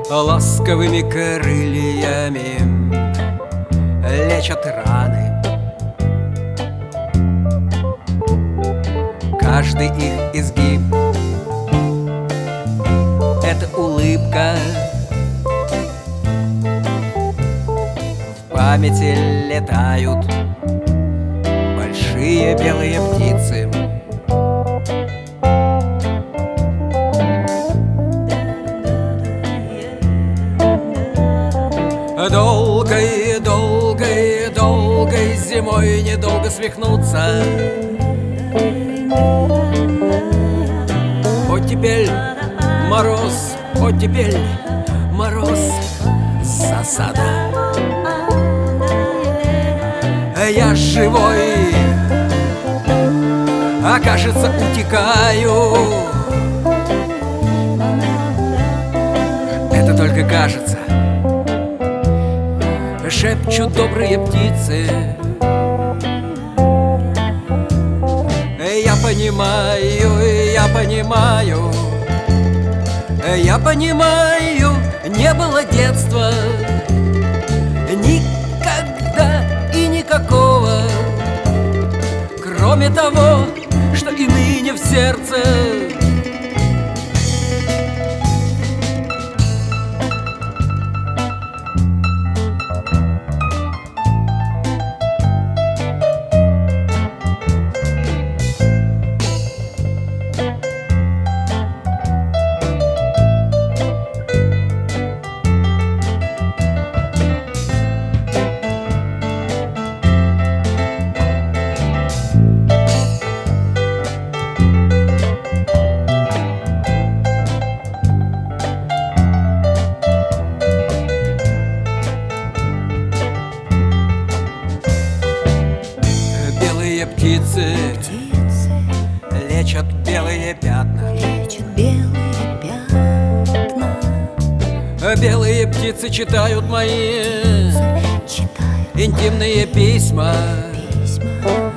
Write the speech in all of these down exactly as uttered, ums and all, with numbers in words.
ласковыми крыльями лечат раны. Каждый их изгиб — это улыбка. В памяти летают большие белые птицы. Долгой, долгой, долгой зимой недолго свихнуться. Оттепель, мороз, оттепель, мороз, засада. Я живой, а кажется, утекаю. Это только кажется. Шепчут добрые птицы. Я понимаю, я понимаю, я понимаю, не было детства никогда и никакого, кроме того, что и ныне в сердце. Птицы, птицы лечат белые пятна. Лечат белые пятна. Белые птицы читают мои Читают интимные письма. письма.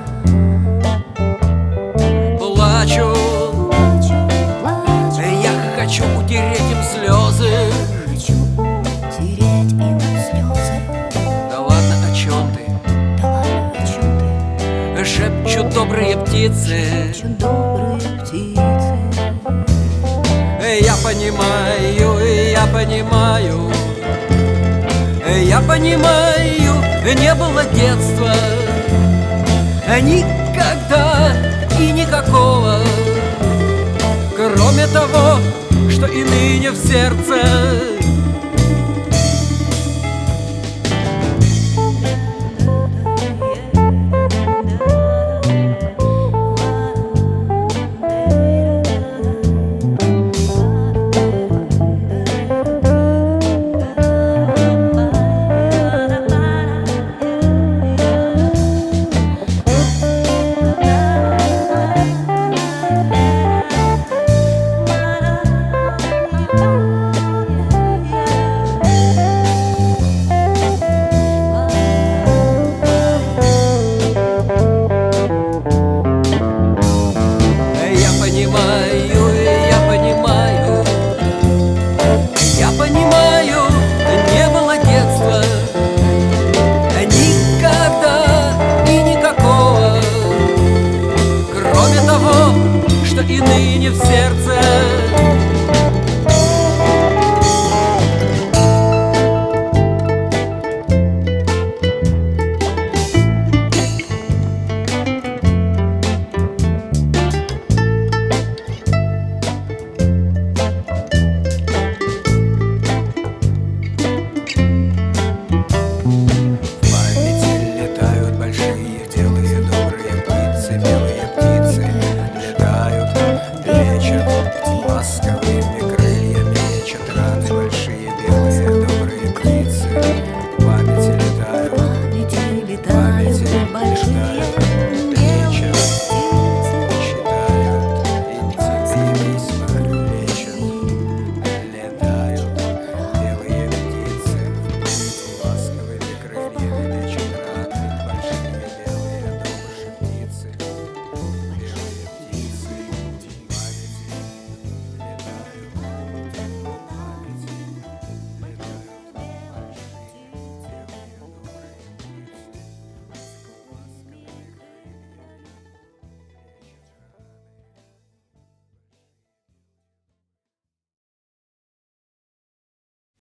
Плачу, Плачу, плачу. я хочу утереть им слезы. Хочу утереть им слезы. Да ладно, о чем ты? Да ладно, о чем ты? Шепчут добрые птицы. Шепчут добрые птицы. Я понимаю, я понимаю, я понимаю, не было детства никогда и никакого, кроме того, что и ныне в сердце.